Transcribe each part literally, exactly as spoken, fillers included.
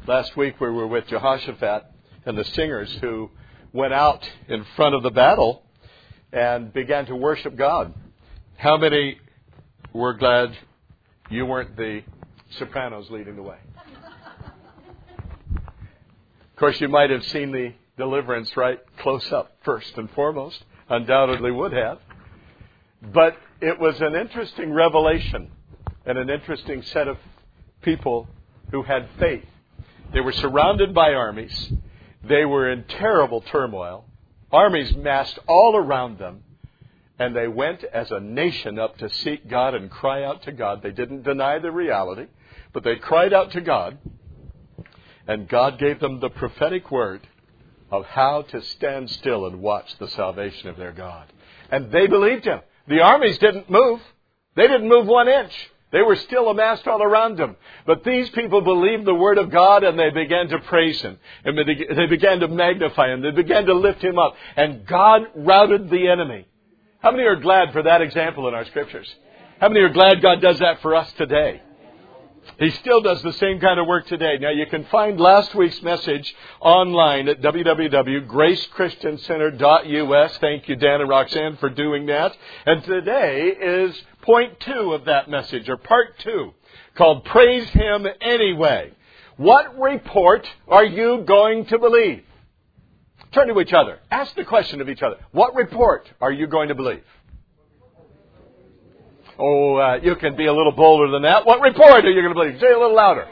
Last week we were with Jehoshaphat and the singers who went out in front of the battle and began to worship God. How many were glad you weren't the sopranos leading the way? Of course, you might have seen the deliverance right close up first and foremost. Undoubtedly would have. But it was an interesting revelation and an interesting set of people who had faith. They were surrounded by armies. They were in terrible turmoil. Armies massed all around them. And they went as a nation up to seek God and cry out to God. They didn't deny the reality, but they cried out to God. And God gave them the prophetic word of how to stand still and watch the salvation of their God. And they believed Him. The armies didn't move. They didn't move one inch. They were still amassed all around them. But these people believed the Word of God and they began to praise Him. And they began to magnify Him. They began to lift Him up. And God routed the enemy. How many are glad for that example in our Scriptures? How many are glad God does that for us today? He still does the same kind of work today. Now, you can find last week's message online at w w w dot grace christian center dot u s. Thank you, Dan and Roxanne, for doing that. And today is point two of that message, or part two, called Praise Him Anyway. What report are you going to believe? Turn to each other. Ask the question of each other. What report are you going to believe? Oh, uh, you can be a little bolder than that. What report are you going to believe? Say it a little louder.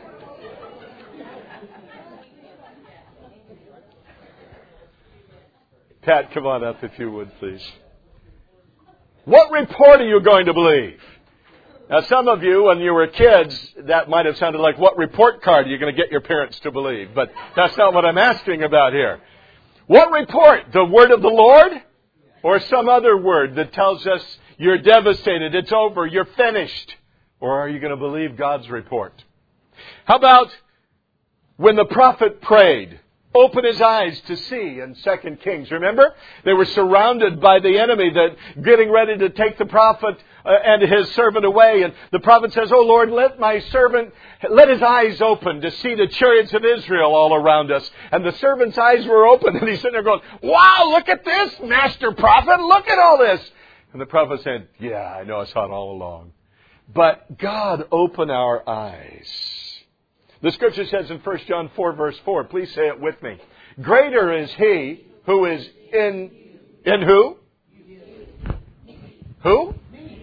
Pat, come on up if you would, please. What report are you going to believe? Now, some of you, when you were kids, that might have sounded like, what report card are you going to get your parents to believe? But that's not what I'm asking about here. What report? The word of the Lord? Or some other word that tells us you're devastated, it's over, you're finished? Or are you going to believe God's report? How about when the prophet prayed, open his eyes to see in Second Kings? Remember? They were surrounded by the enemy that getting ready to take the prophet uh, and his servant away. And the prophet says, oh Lord, let my servant, let his eyes open to see the chariots of Israel all around us. And the servant's eyes were open and he's sitting there going, wow, look at this, master prophet, look at all this. And the prophet said, yeah, I know, I saw it all along. But God, open our eyes. The Scripture says in First John four, verse four, please say it with me. Greater is He who is in, in who? Who?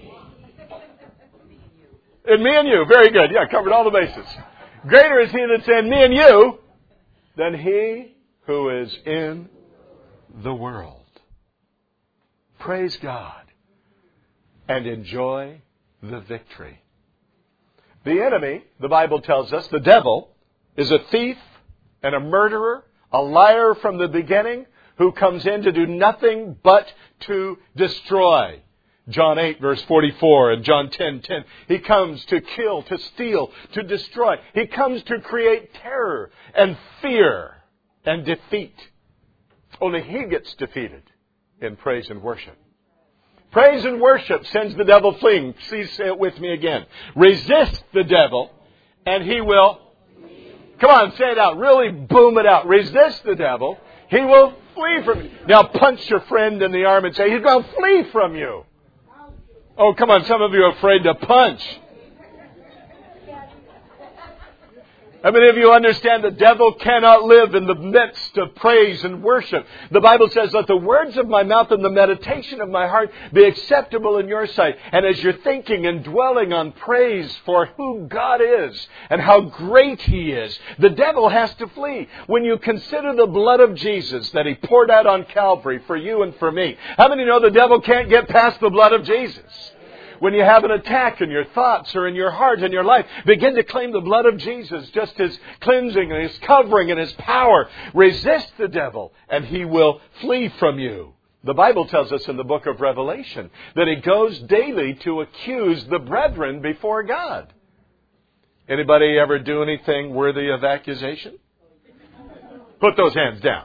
In me and you. Very good. Yeah, covered all the bases. Greater is He that's in me and you than he who is in the world. Praise God and enjoy the victory. The enemy, the Bible tells us, the devil, is a thief and a murderer, a liar from the beginning, who comes in to do nothing but to destroy. John eight, verse forty-four, and John ten, ten. He comes to kill, to steal, to destroy. He comes to create terror and fear and defeat. Only he gets defeated in praise and worship. Praise and worship sends the devil fleeing. Please say it with me again. Resist the devil and he will... Come on, say it out. Really boom it out. Resist the devil. He will flee from you. Now punch your friend in the arm and say, he's going to flee from you. Oh, come on. Some of you are afraid to punch. How many of you understand the devil cannot live in the midst of praise and worship? The Bible says, let the words of my mouth and the meditation of my heart be acceptable in your sight. And as you're thinking and dwelling on praise for who God is and how great He is, the devil has to flee. When you consider the blood of Jesus that He poured out on Calvary for you and for me, how many know the devil can't get past the blood of Jesus? When you have an attack in your thoughts or in your heart and your life, begin to claim the blood of Jesus, just His cleansing and His covering and His power. Resist the devil and he will flee from you. The Bible tells us in the book of Revelation that he goes daily to accuse the brethren before God. Anybody ever do anything worthy of accusation? Put those hands down.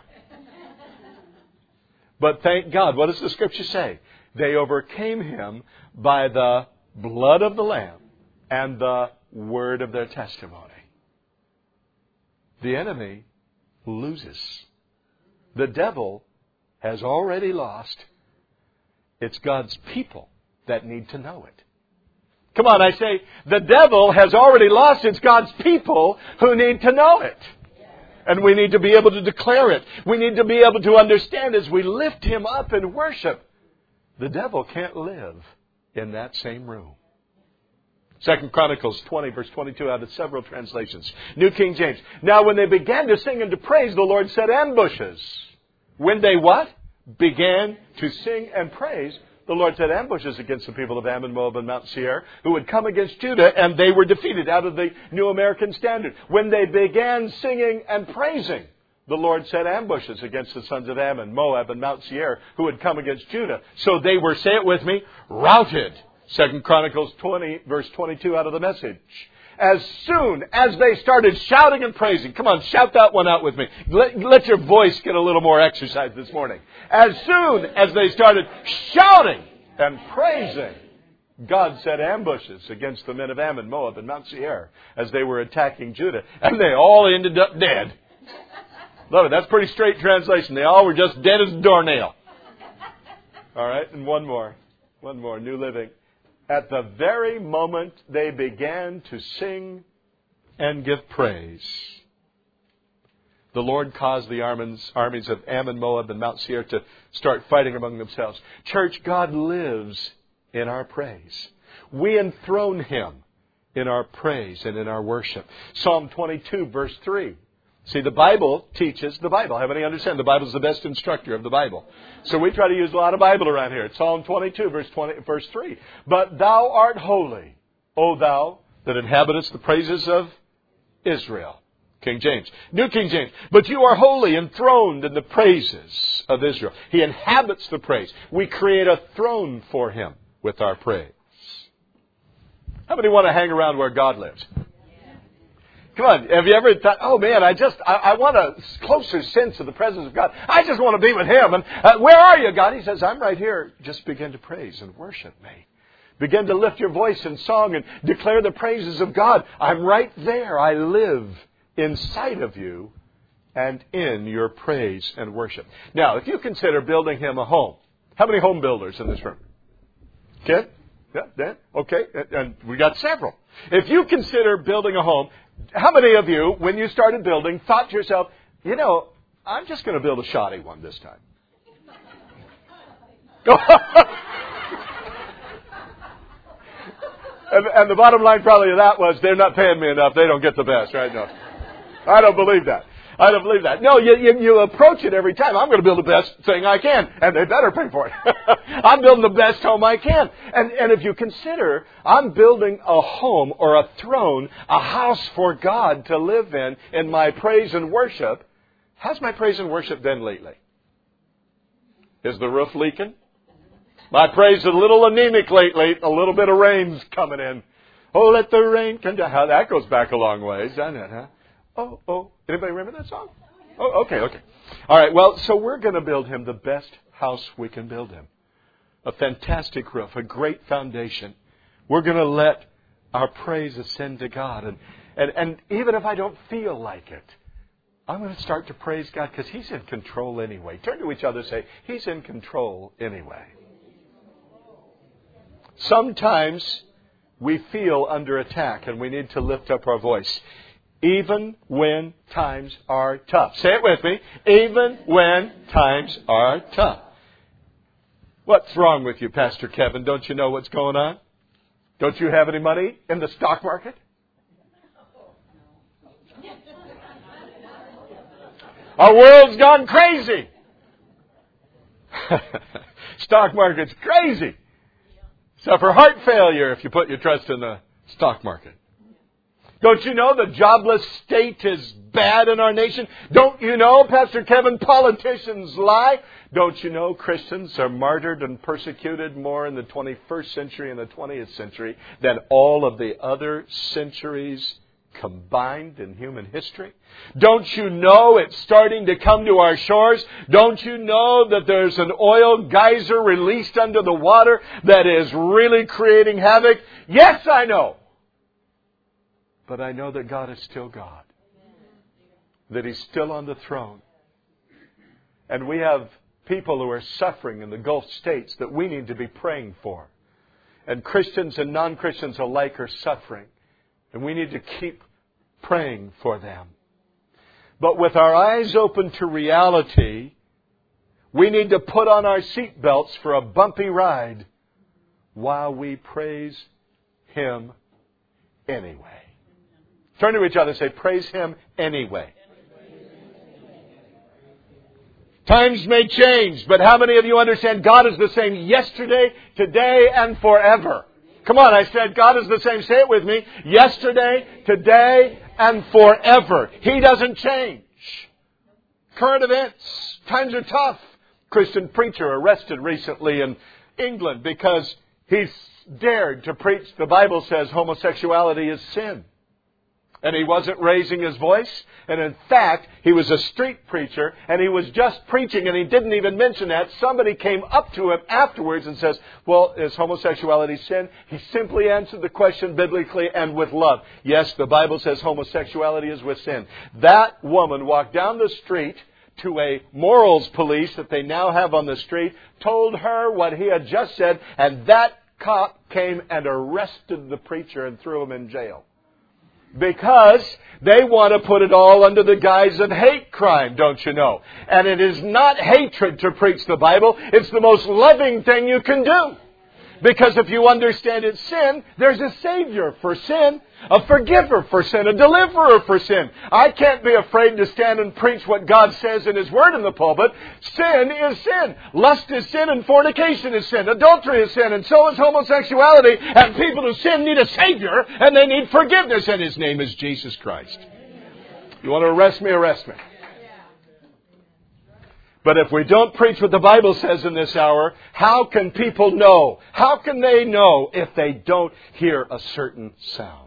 But thank God, what does the Scripture say? They overcame him by the blood of the Lamb and the word of their testimony. the enemy loses. The devil has already lost. It's God's people that need to know it. Come on, I say, the devil has already lost. It's God's people who need to know it. And we need to be able to declare it. We need to be able to understand as we lift Him up in worship, the devil can't live in that same room. Second Chronicles twenty, verse twenty-two, out of several translations. New King James. Now when they began to sing and to praise, the Lord set ambushes. When they what? Began to sing and praise, the Lord set ambushes against the people of Ammon, Moab, and Mount Seir, who would come against Judah, and they were defeated, out of the New American Standard. When they began singing and praising, the Lord set ambushes against the sons of Ammon, Moab, and Mount Seir, who had come against Judah. So they were, say it with me, routed. Second Chronicles twenty, verse twenty-two, out of the Message. As soon as they started shouting and praising. Come on, shout that one out with me. Let, let your voice get a little more exercise this morning. As soon as they started shouting and praising, God set ambushes against the men of Ammon, Moab, and Mount Seir as they were attacking Judah. And they all ended up dead. Love it. That's pretty straight translation. They all were just dead as a doornail. All right, and one more. One more. New Living. At the very moment they began to sing and give praise, the Lord caused the armies of Ammon, Moab, and Mount Seir to start fighting among themselves. Church, God lives in our praise. We enthrone Him in our praise and in our worship. Psalm twenty-two, verse three. See, the Bible teaches the Bible. How many understand the Bible is the best instructor of the Bible? So we try to use a lot of Bible around here. It's Psalm twenty-two, verse twenty, verse three. But thou art holy, O thou that inhabitest the praises of Israel. King James. New King James. But you are holy, enthroned in the praises of Israel. He inhabits the praise. We create a throne for Him with our praise. How many want to hang around where God lives? Come on, have you ever thought, oh man, I just, I, I want a closer sense of the presence of God. I just want to be with Him. And uh, where are you, God? He says, I'm right here. Just begin to praise and worship me. Begin to lift your voice in song and declare the praises of God. I'm right there. I live inside of you and in your praise and worship. Now, if you consider building Him a home, how many home builders in this room? Okay? Yeah, Dan? Okay. And we got several. If you consider building a home, how many of you, when you started building, thought to yourself, you know, I'm just going to build a shoddy one this time? and, and the bottom line probably of that was, they're not paying me enough. They don't get the best, right? No. I don't believe that. I don't believe that. No, you, you, you approach it every time. I'm going to build the best thing I can, and they better pay for it. I'm building the best home I can. And, and if you consider, I'm building a home or a throne, a house for God to live in, in my praise and worship. How's my praise and worship been lately? Is the roof leaking? My praise is a little anemic lately. A little bit of rain's coming in. Oh, let the rain come down. How that goes back a long ways, doesn't it, huh? Oh, oh. Anybody remember that song? Oh, okay, okay. All right, well, so we're going to build Him the best house we can build Him. A fantastic roof, a great foundation. We're going to let our praise ascend to God. And, and, and even if I don't feel like it, I'm going to start to praise God because He's in control anyway. Turn to each other and say, He's in control anyway. Sometimes we feel under attack and we need to lift up our voice. Even when times are tough. Say it with me. Even when times are tough. What's wrong with you, Pastor Kevin? Don't you know what's going on? Don't you have any money in the stock market? Our world's gone crazy. Stock market's crazy. Suffer heart failure if you put your trust in the stock market. Don't you know the jobless state is bad in our nation? Don't you know, Pastor Kevin, politicians lie? Don't you know Christians are martyred and persecuted more in the twenty-first century and the twentieth century than all of the other centuries combined in human history? Don't you know it's starting to come to our shores? Don't you know that there's an oil geyser released under the water that is really creating havoc? Yes, I know. But I know that God is still God. that He's still on the throne. And we have people who are suffering in the Gulf states that we need to be praying for. And Christians and non-Christians alike are suffering. And we need to keep praying for them. But with our eyes open to reality, we need to put on our seatbelts for a bumpy ride while we praise Him anyway. Turn to each other and say, praise Him anyway. Times may change, but how many of you understand God is the same yesterday, today, and forever? Come on, I said God is the same. Say it with me. Yesterday, today, and forever. He doesn't change. Current events. Times are tough. Christian preacher arrested recently in England because he's dared to preach. The Bible says homosexuality is sin. And he wasn't raising his voice. And in fact, he was a street preacher. And he was just preaching. And he didn't even mention that. Somebody came up to him afterwards and says, well, is homosexuality sin? He simply answered the question biblically and with love. Yes, the Bible says homosexuality is with sin. That woman walked down the street to a morals police that they now have on the street, told her what he had just said, and that cop came and arrested the preacher and threw him in jail. Because they want to put it all under the guise of hate crime, don't you know? And it is not hatred to preach the Bible. It's the most loving thing you can do. Because if you understand it's sin, there's a Savior for sin, a forgiver for sin, a deliverer for sin. I can't be afraid to stand and preach what God says in His Word in the pulpit. Sin is sin. Lust is sin and fornication is sin. Adultery is sin and so is homosexuality. And people who sin need a Savior and they need forgiveness, and His name is Jesus Christ. You want to arrest me? Arrest me. But if we don't preach what the Bible says in this hour, how can people know? How can they know if they don't hear a certain sound?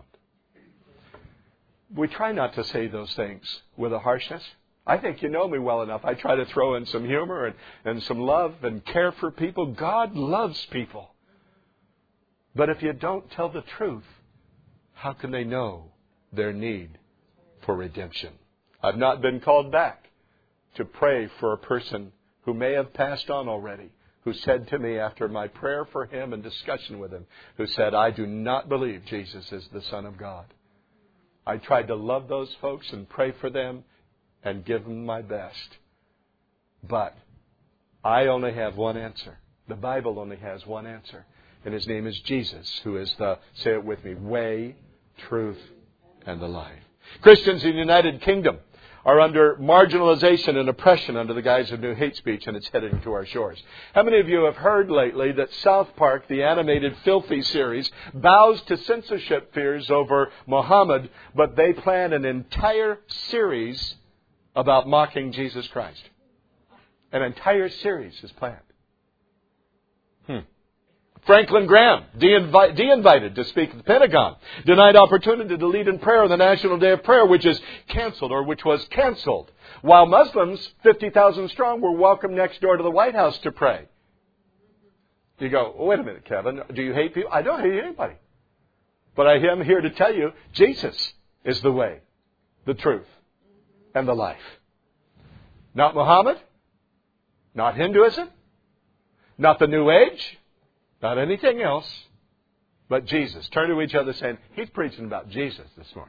We try not to say those things with a harshness. I think you know me well enough. I try to throw in some humor and, and some love and care for people. God loves people. But if you don't tell the truth, how can they know their need for redemption? I've not been called back to pray for a person who may have passed on already, who said to me after my prayer for him and discussion with him, who said, I do not believe Jesus is the Son of God. I tried to love those folks and pray for them and give them my best. But I only have one answer. The Bible only has one answer. And His name is Jesus, who is the, say it with me, way, truth, and the life. Christians in the United Kingdom are under marginalization and oppression under the guise of new hate speech, and it's heading to our shores. How many of you have heard lately that South Park, the animated Filthy series, bows to censorship fears over Muhammad, but they plan an entire series about mocking Jesus Christ? An entire series is planned. Hmm. Franklin Graham, de-invi- de-invited to speak at the Pentagon, denied opportunity to lead in prayer on the National Day of Prayer, which is canceled, or which was canceled. While Muslims, fifty thousand strong, were welcomed next door to the White House to pray. You go, well, wait a minute, Kevin, do you hate people? I don't hate anybody. But I am here to tell you, Jesus is the way, the truth, and the life. Not Muhammad, not Hinduism, not the New Age, not anything else, but Jesus. Turn to each other saying, he's preaching about Jesus this morning.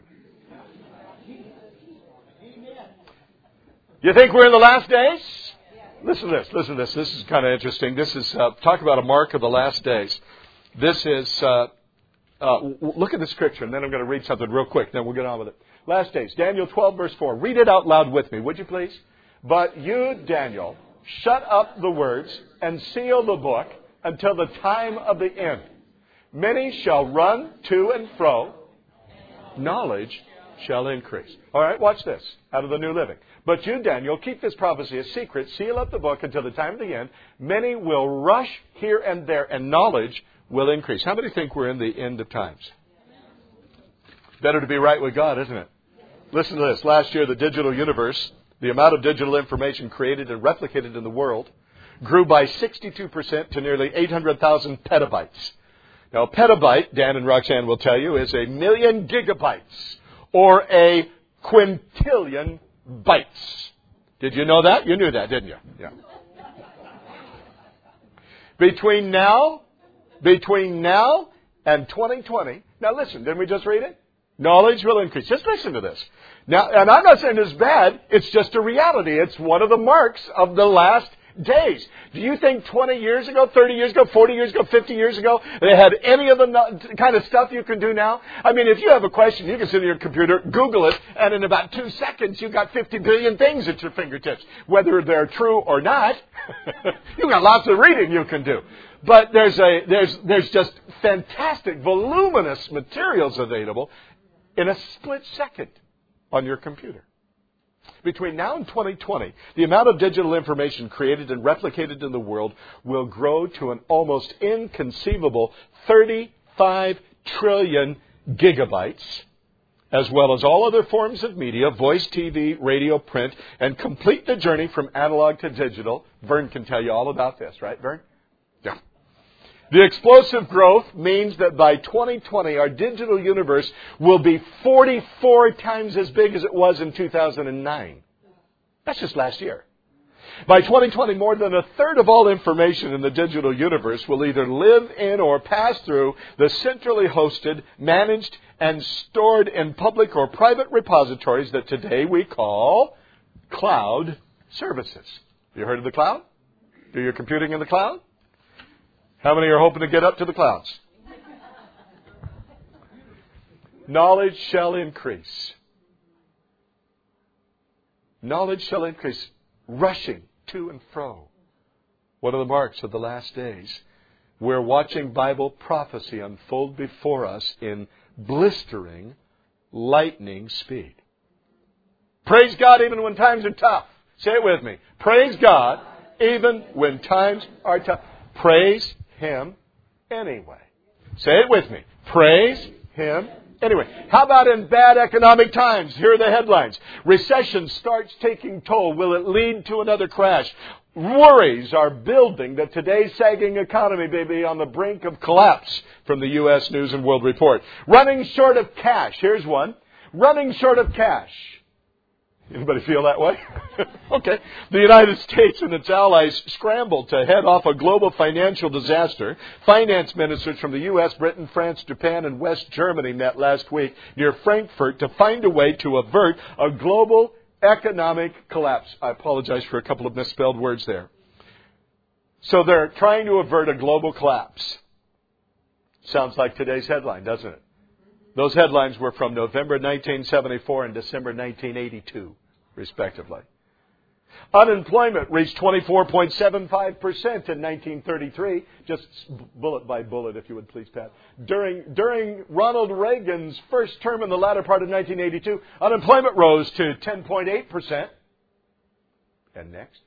You think we're in the last days? Listen to this. Listen to this. This is kind of interesting. This is, uh, talk about a mark of the last days. This is, uh, uh, look at the scripture, and then I'm going to read something real quick. Then we'll get on with it. Last days. Daniel twelve, verse four. Read it out loud with me, would you please? But you, Daniel, shut up the words and seal the book until the time of the end. Many shall run to and fro. Knowledge shall increase. All right, watch this out of the New Living. But you, Daniel, keep this prophecy a secret. Seal up the book until the time of the end. Many will rush here and there, and knowledge will increase. How many think we're in the end of times? Better to be right with God, isn't it? Listen to this. Last year, the digital universe, the amount of digital information created and replicated in the world, grew by sixty-two percent to nearly eight hundred thousand petabytes. Now, a petabyte, Dan and Roxanne will tell you, is a million gigabytes or a quintillion bytes. Did you know that? You knew that, didn't you? Yeah. Between now, between now and twenty twenty. Now listen, didn't we just read it? Knowledge will increase. Just listen to this. Now, and I'm not saying it's bad. It's just a reality. It's one of the marks of the last days. Do you think twenty years ago, thirty years ago, forty years ago, fifty years ago, they had any of the no- kind of stuff you can do now? I mean, if you have a question, you can sit on your computer, Google it, and in about two seconds, you've got fifty billion things at your fingertips. Whether they're true or not, you've got lots of reading you can do. But there's a there's there's just fantastic, voluminous materials available in a split second on your computer. Between now and twenty twenty, the amount of digital information created and replicated in the world will grow to an almost inconceivable thirty-five trillion gigabytes, as well as all other forms of media, voice, T V, radio, print, and complete the journey from analog to digital. Vern can tell you all about this, right, Vern? Yeah. The explosive growth means that by twenty twenty, our digital universe will be forty-four times as big as it was in two thousand nine. That's just last year. By twenty twenty, more than a third of all information in the digital universe will either live in or pass through the centrally hosted, managed, and stored in public or private repositories that today we call cloud services. Have you heard of the cloud? Do your computing in the cloud? How many are hoping to get up to the clouds? Knowledge shall increase. Knowledge shall increase, rushing to and fro. One of the marks of the last days. We're watching Bible prophecy unfold before us in blistering, lightning speed. Praise God even when times are tough. Say it with me. Praise God even when times are tough. Praise Him anyway. Say it with me. Praise Him anyway. How about in bad economic times? Here are the headlines. Recession starts taking toll. Will it lead to another crash? Worries are building that today's sagging economy may be on the brink of collapse, from the U S News and World Report. Running short of cash. Here's one. Running short of cash. Anybody feel that way? Okay. The United States and its allies scrambled to head off a global financial disaster. Finance ministers from the U S, Britain, France, Japan, and West Germany met last week near Frankfurt to find a way to avert a global economic collapse. I apologize for a couple of misspelled words there. So they're trying to avert a global collapse. Sounds like today's headline, doesn't it? Those headlines were from November nineteen seventy-four and December nineteen eighty-two, respectively. Unemployment reached twenty-four point seven five percent in nineteen thirty-three. Just bullet by bullet, if you would please, Pat. During, during Ronald Reagan's first term in the latter part of nineteen eighty-two, unemployment rose to ten point eight percent. And next?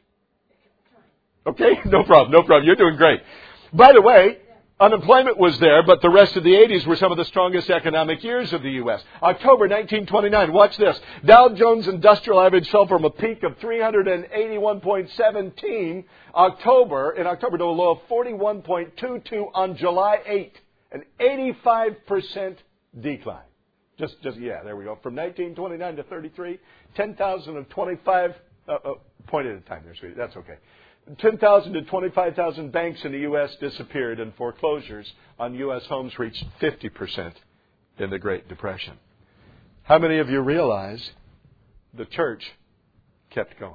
Okay, no problem, no problem. You're doing great. By the way, unemployment was there, but the rest of the eighties were some of the strongest economic years of the U S. October nineteen twenty-nine, watch this. Dow Jones Industrial Average fell from a peak of three hundred eighty-one point one seven October, in October to a low of forty-one point two two on July eighth. An eighty-five percent decline. Just, just yeah, there we go. From nineteen twenty-nine to thirty-three, ten thousand twenty-five, uh, uh, point at a time there, sweetie. That's okay. ten thousand to twenty-five thousand banks in the U S disappeared, and foreclosures on U S homes reached fifty percent in the Great Depression. How many of you realize the church kept going?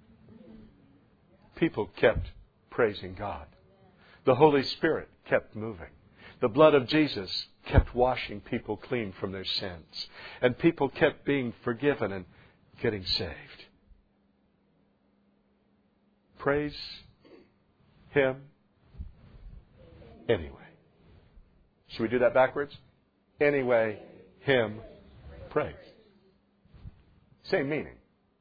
People kept praising God. The Holy Spirit kept moving. The blood of Jesus kept washing people clean from their sins. And people kept being forgiven and getting saved. Praise Him anyway. Should we do that backwards? Anyway, Him praise. Same meaning.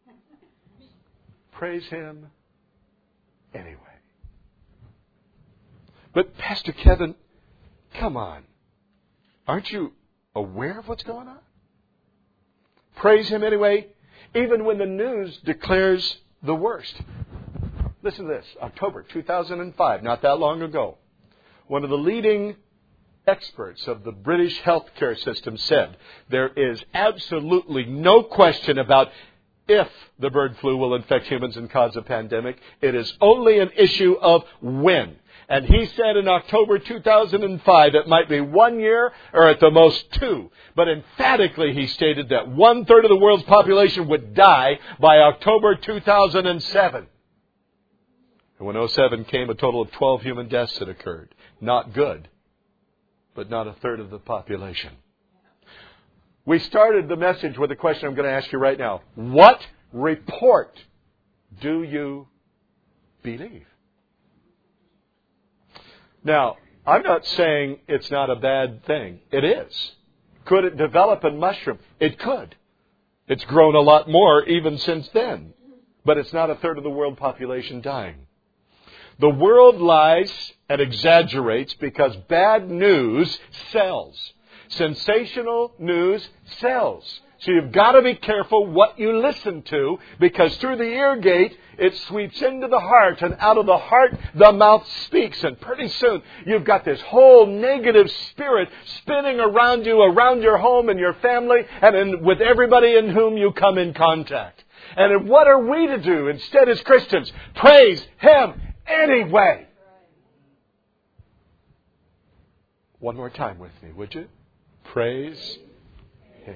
Praise Him anyway. But Pastor Kevin, come on. Aren't you aware of what's going on? Praise Him anyway, even when the news declares the worst. Listen to this. October two thousand five, not that long ago, one of the leading experts of the British healthcare system said there is absolutely no question about if the bird flu will infect humans and cause a pandemic. It is only an issue of when. And he said in October two thousand five it might be one year or at the most two. But emphatically he stated that one-third of the world's population would die by October two thousand seven. And when oh seven came, a total of twelve human deaths had occurred. Not good, but not a third of the population. We started the message with a question I'm going to ask you right now. What report do you believe? Now, I'm not saying it's not a bad thing. It is. Could it develop and mushroom? It could. It's grown a lot more even since then. But it's not a third of the world population dying. The world lies and exaggerates because bad news sells. Sensational news sells. So you've got to be careful what you listen to, because through the ear gate, it sweeps into the heart, and out of the heart, the mouth speaks. And pretty soon, you've got this whole negative spirit spinning around you, around your home and your family, and in, with everybody in whom you come in contact. And what are we to do instead as Christians? Praise Him anyway. One more time with me, would you? Praise Him.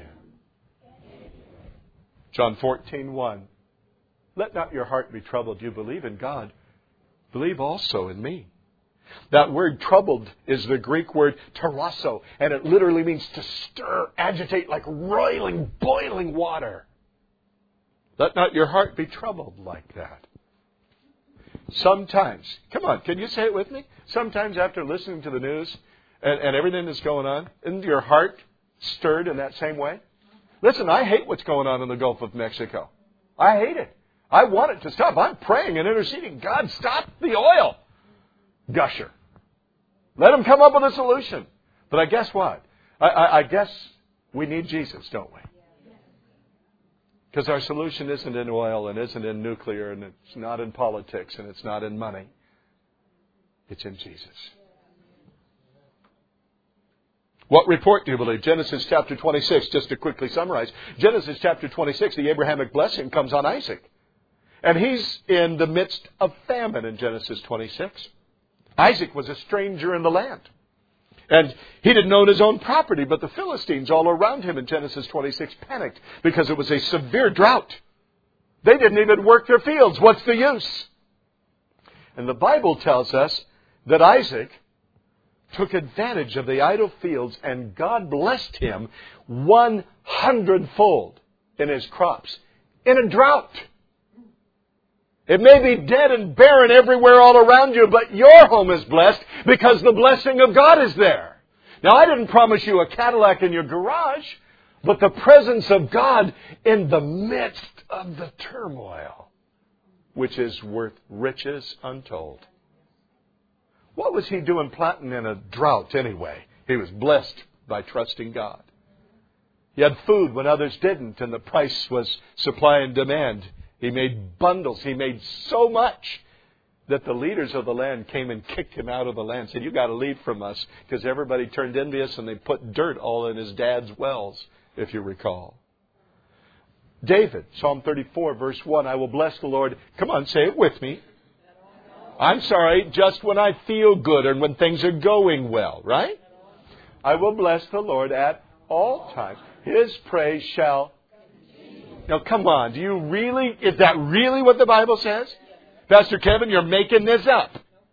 John fourteen one. Let not your heart be troubled. You believe in God. Believe also in me. That word troubled is the Greek word tarasso, and it literally means to stir, agitate like roiling, boiling water. Let not your heart be troubled like that. Sometimes, come on, can you say it with me? Sometimes after listening to the news and, and everything that's going on, isn't your heart stirred in that same way? Listen, I hate what's going on in the Gulf of Mexico. I hate it. I want it to stop. I'm praying and interceding. God, stop the oil gusher. Let them come up with a solution. But I guess what? I, I, I guess we need Jesus, don't we? Because our solution isn't in oil and isn't in nuclear and it's not in politics and it's not in money. It's in Jesus. What report do you believe? Genesis chapter twenty-six, just to quickly summarize. Genesis chapter twenty-six, the Abrahamic blessing comes on Isaac. And he's in the midst of famine in Genesis twenty-six. Isaac was a stranger in the land. And he didn't own his own property, but the Philistines all around him in Genesis twenty-six panicked because it was a severe drought. They didn't even work their fields. What's the use? And the Bible tells us that Isaac took advantage of the idle fields, and God blessed him one hundredfold in his crops in a drought. It may be dead and barren everywhere all around you, but your home is blessed because the blessing of God is there. Now, I didn't promise you a Cadillac in your garage, but the presence of God in the midst of the turmoil, which is worth riches untold. What was he doing planting in a drought anyway? He was blessed by trusting God. He had food when others didn't, and the price was supply and demand. He made bundles. He made so much that the leaders of the land came and kicked him out of the land. Said, you got to leave from us, because everybody turned envious and they put dirt all in his dad's wells, if you recall. David, Psalm thirty-four, verse one, I will bless the Lord. Come on, say it with me. I'm sorry, just when I feel good and when things are going well, right? I will bless the Lord at all times. His praise shall... Now, come on. Do you really... Is that really what the Bible says? Pastor Kevin, you're making this up.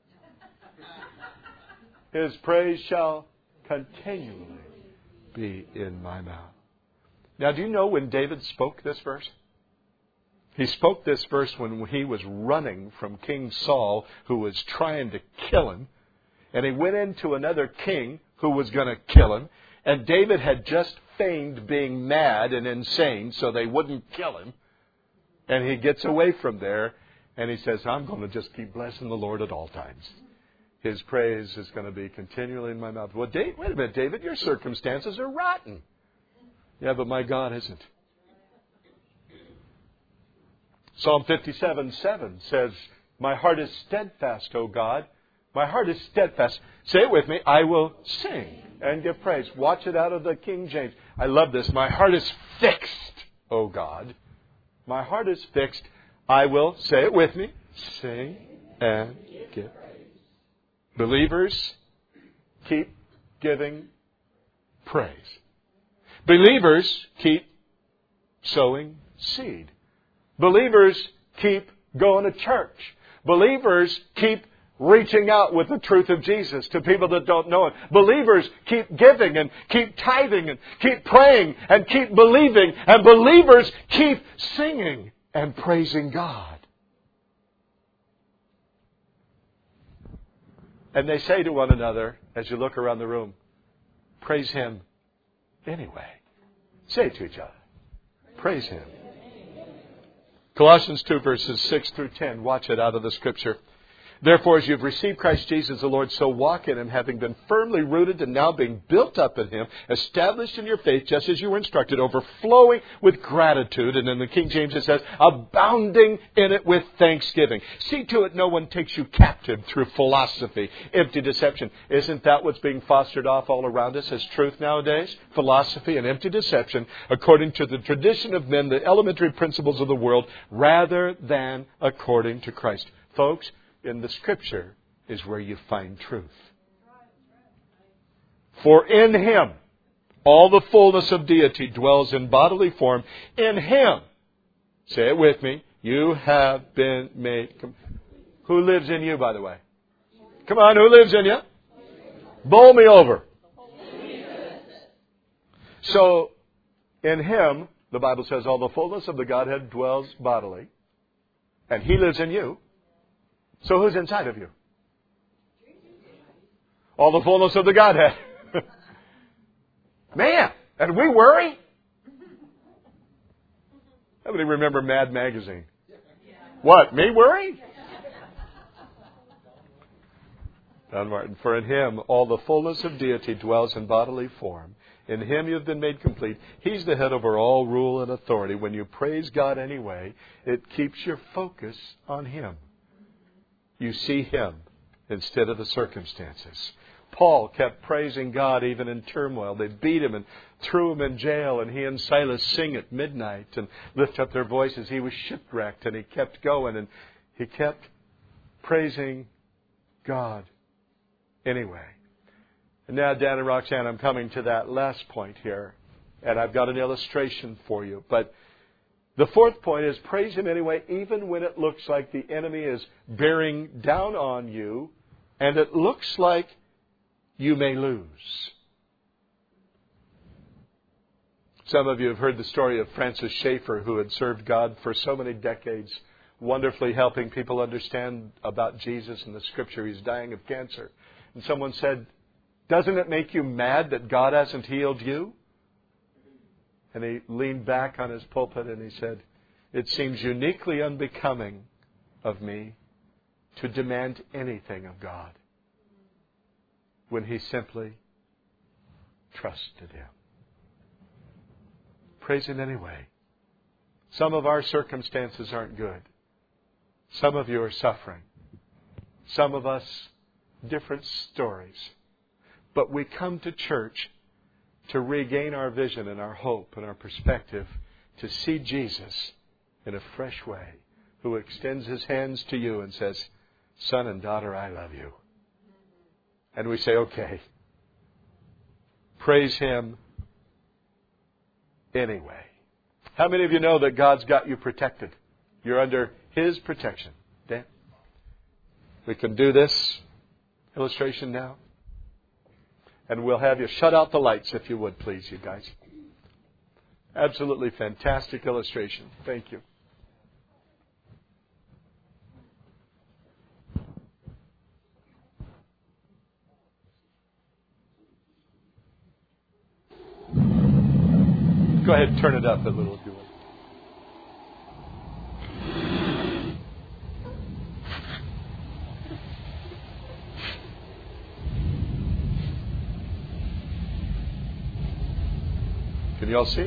His praise shall continually be in my mouth. Now, do you know when David spoke this verse? He spoke this verse when he was running from King Saul, who was trying to kill him. And he went into another king who was going to kill him. And David had just feigned being mad and insane so they wouldn't kill him. And he gets away from there and he says, I'm going to just keep blessing the Lord at all times. His praise is going to be continually in my mouth. Well, Dave, wait a minute, David, your circumstances are rotten. Yeah, but my God isn't. Psalm fifty-seven seven says, my heart is steadfast, O God. My heart is steadfast. Say it with me. I will sing and give praise. Watch it out of the King James. I love this. My heart is fixed, O God. My heart is fixed. I will, say it with me, sing and give. Believers, keep giving praise. Believers, keep sowing seed. Believers, keep going to church. Believers, keep reaching out with the truth of Jesus to people that don't know Him. Believers, keep giving and keep tithing and keep praying and keep believing. And believers, keep singing and praising God. And they say to one another, as you look around the room, praise Him anyway. Say it to each other. Praise Him. Colossians two verses six through ten. Watch it out of the Scripture. Therefore, as you've received Christ Jesus the Lord, so walk in Him, having been firmly rooted and now being built up in Him, established in your faith, just as you were instructed, overflowing with gratitude. And in the King James it says, abounding in it with thanksgiving. See to it no one takes you captive through philosophy, empty deception. Isn't that what's being fostered off all around us as truth nowadays? Philosophy and empty deception, according to the tradition of men, the elementary principles of the world, rather than according to Christ. Folks, in the Scripture is where you find truth. For in Him all the fullness of deity dwells in bodily form. In Him, say it with me, you have been made complete. Who lives in you, by the way? Come on, who lives in you? Bowl me over. So, in Him, the Bible says, all the fullness of the Godhead dwells bodily. And He lives in you. So who's inside of you? All the fullness of the Godhead. Man, and we worry? How many remember Mad Magazine? What, me worry? Don Martin, for in Him all the fullness of deity dwells in bodily form. In Him you have been made complete. He's the head over all rule and authority. When you praise God anyway, it keeps your focus on Him. You see Him instead of the circumstances. Paul kept praising God even in turmoil. They beat him and threw him in jail, and he and Silas sing at midnight and lift up their voices. He was shipwrecked, and he kept going, and he kept praising God anyway. And now, Dan and Roxanne, I'm coming to that last point here, and I've got an illustration for you. But the fourth point is praise Him anyway, even when it looks like the enemy is bearing down on you and it looks like you may lose. Some of you have heard the story of Francis Schaeffer, who had served God for so many decades, wonderfully helping people understand about Jesus and the Scripture. He's dying of cancer. And someone said, doesn't it make you mad that God hasn't healed you? And he leaned back on his pulpit and he said, it seems uniquely unbecoming of me to demand anything of God when He simply trusted Him. Praise Him anyway. Some of our circumstances aren't good. Some of you are suffering. Some of us, different stories. But we come to church to regain our vision and our hope and our perspective, to see Jesus in a fresh way, who extends His hands to you and says, son and daughter, I love you. And we say, okay, praise Him anyway. How many of you know that God's got you protected? You're under His protection. Dan? We can do this illustration now. And we'll have you shut out the lights, if you would, please, you guys. Absolutely fantastic illustration. Thank you. Go ahead and turn it up a little, if you will. Can you all see?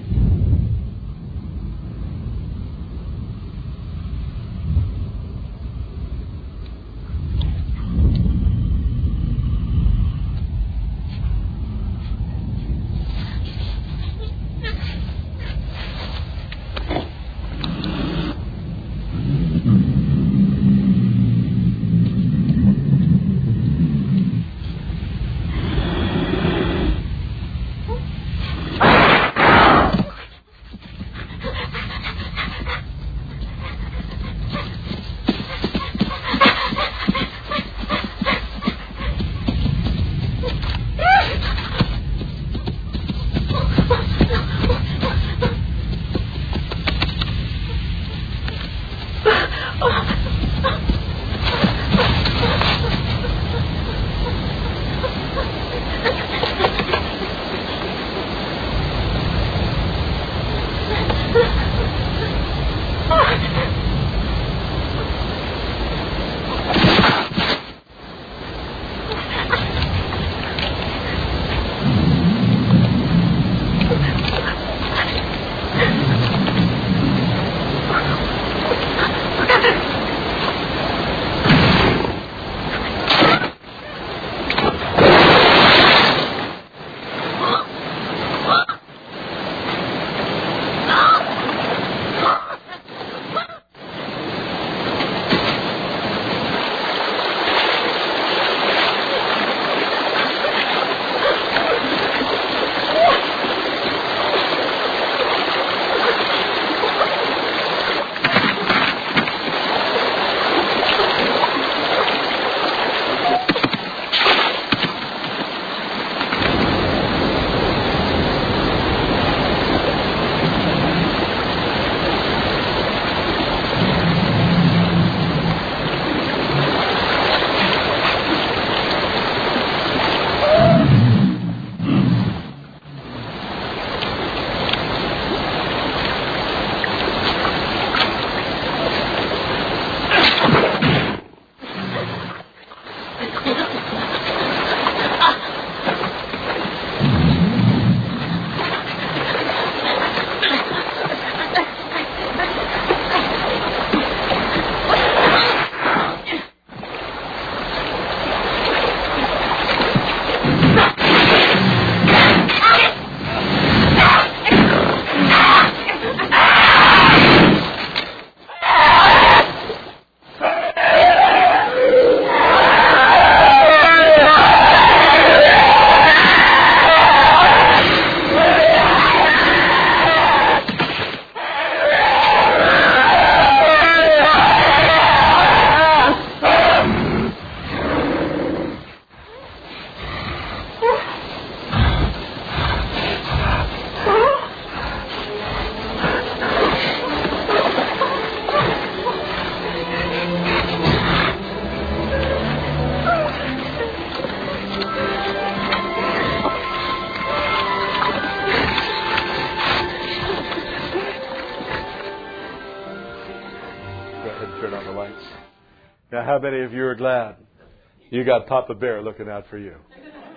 turn on the lights. Now, how many of you are glad you got Papa Bear looking out for you?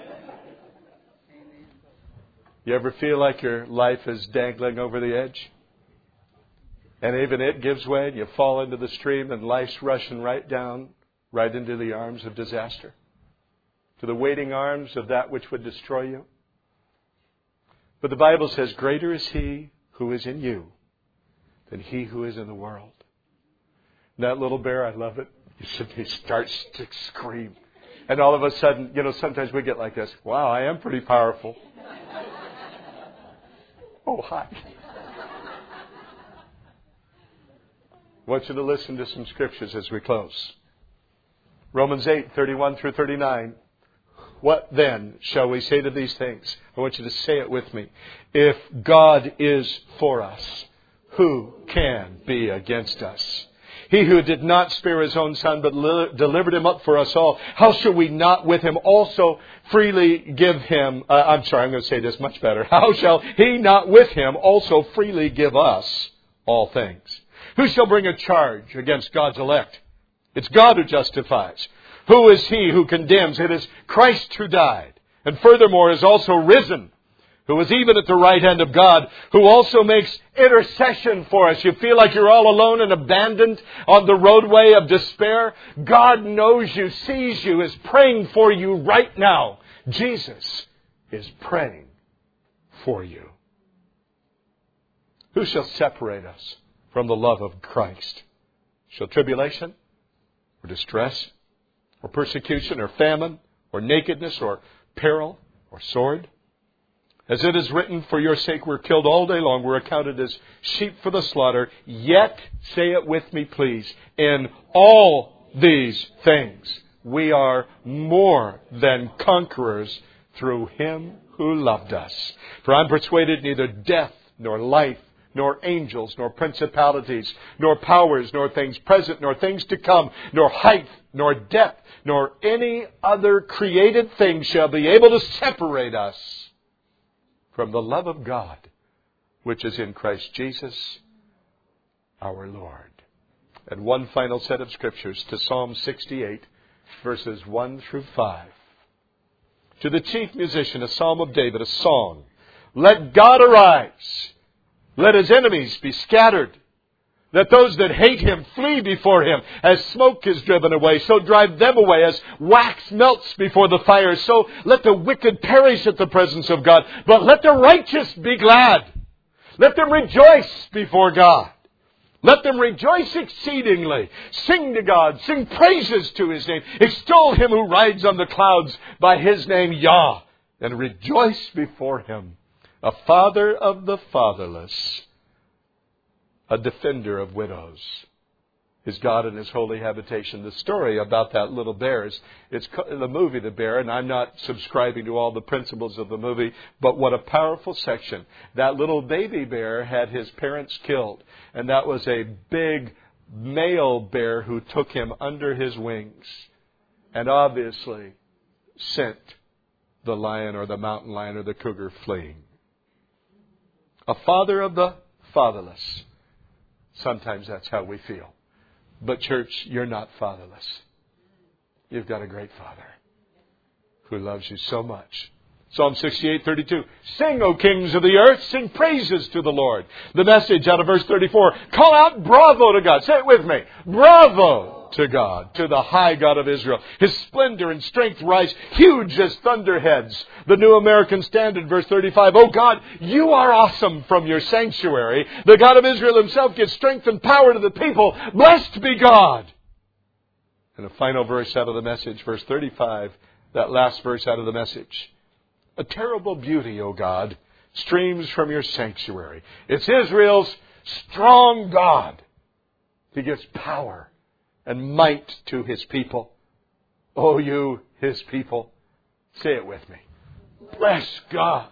You ever feel like your life is dangling over the edge? And even it gives way and you fall into the stream and life's rushing right down, right into the arms of disaster, to the waiting arms of that which would destroy you. But the Bible says, greater is He who is in you than he who is in the world. And that little bear, I love it. He starts to scream. And all of a sudden, you know, sometimes we get like this. Wow, I am pretty powerful. Oh, hi. I want you to listen to some scriptures as we close. Romans eight, thirty-one through thirty-nine. What then shall we say to these things? I want you to say it with me. If God is for us, who can be against us? He who did not spare His own Son, but li- delivered Him up for us all, how shall we not with Him also freely give Him... Uh, I'm sorry, I'm going to say this much better. How shall He not with Him also freely give us all things? Who shall bring a charge against God's elect? It's God who justifies. Who is He who condemns? It is Christ who died, and furthermore is also risen, who is even at the right hand of God, who also makes intercession for us. You feel like you're all alone and abandoned on the roadway of despair? God knows you, sees you, is praying for you right now. Jesus is praying for you. Who shall separate us from the love of Christ? Shall tribulation, or distress, or persecution, or famine, or nakedness, or peril, or sword? As it is written, for your sake we're killed all day long. We're accounted as sheep for the slaughter. Yet, say it with me please, in all these things we are more than conquerors through Him who loved us. For I'm persuaded neither death, nor life, nor angels, nor principalities, nor powers, nor things present, nor things to come, nor height, nor depth, nor any other created thing shall be able to separate us from the love of God, which is in Christ Jesus, our Lord. And one final set of scriptures to Psalm sixty-eight, verses one through five. To the chief musician, a psalm of David, a song. Let God arise. Let His enemies be scattered. Let those that hate Him flee before Him. As smoke is driven away, so drive them away. As wax melts before the fire, so let the wicked perish at the presence of God. But let the righteous be glad. Let them rejoice before God. Let them rejoice exceedingly. Sing to God. Sing praises to His name. Extol Him who rides on the clouds by His name, Yah. And rejoice before Him. A father of the fatherless. A defender of widows. Is God in His holy habitation. The story about that little bear is, it's the movie The Bear, and I'm not subscribing to all the principles of the movie, but what a powerful section. That little baby bear had his parents killed, and that was a big male bear who took him under his wings and obviously sent the lion or the mountain lion or the cougar fleeing. A father of the fatherless. Sometimes that's how we feel. But church, you're not fatherless. You've got a great Father who loves you so much. Psalm sixty-eight, thirty-two. Sing, O kings of the earth, sing praises to the Lord. The Message out of verse thirty-four. Call out bravo to God. Say it with me. Bravo to God, to the high God of Israel. His splendor and strength rise huge as thunderheads. The New American Standard, verse thirty-five. Oh God, you are awesome from your sanctuary. The God of Israel Himself gives strength and power to the people. Blessed be God. And a final verse out of the Message, verse thirty-five. That last verse out of the Message. A terrible beauty, O God, streams from your sanctuary. It's Israel's strong God. He gives power and might to His people. Oh, you, His people, say it with me. Bless God.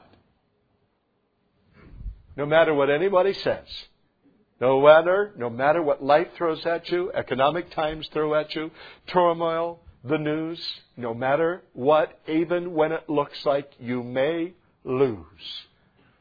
No matter what anybody says, no matter, no matter what life throws at you, economic times throw at you, turmoil, the news, no matter what, even when it looks like you may lose,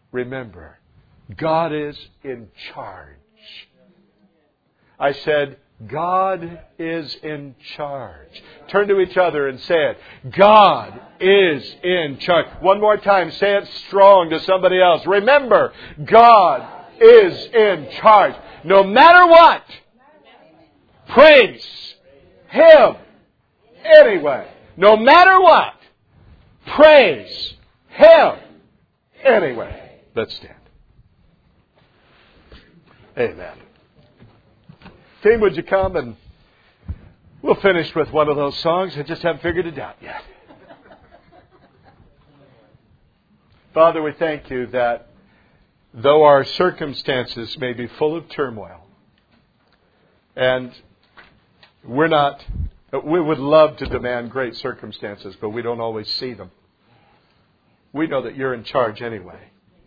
remember, God is in charge. I said, God is in charge. Turn to each other and say it. God is in charge. One more time. Say it strong to somebody else. Remember, God is in charge. No matter what, praise Him anyway. No matter what, praise Him anyway. Let's stand. Amen. Team, would you come and we'll finish with one of those songs. I just haven't figured it out yet. Father, we thank you that though our circumstances may be full of turmoil, and we're not, we would love to demand great circumstances, but we don't always see them. We know that you're in charge anyway.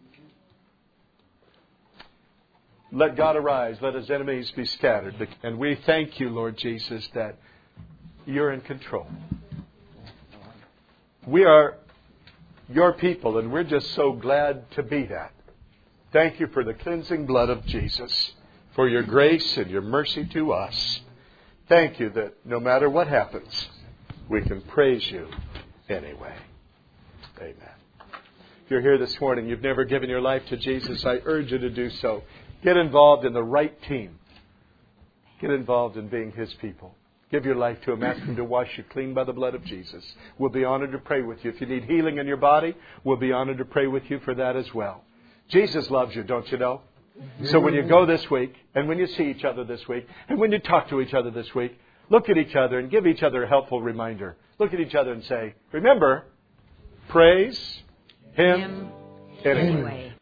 Let God arise. Let His enemies be scattered. And we thank you, Lord Jesus, that you're in control. We are your people, and we're just so glad to be that. Thank you for the cleansing blood of Jesus, for your grace and your mercy to us. Thank you that no matter what happens, we can praise you anyway. Amen. If you're here this morning, you've never given your life to Jesus, I urge you to do so. Get involved in the right team. Get involved in being His people. Give your life to Him. Ask Him to wash you clean by the blood of Jesus. We'll be honored to pray with you. If you need healing in your body, we'll be honored to pray with you for that as well. Jesus loves you, don't you know? So when you go this week, and when you see each other this week, and when you talk to each other this week, look at each other and give each other a helpful reminder. Look at each other and say, remember, praise Him, Him anyway. anyway.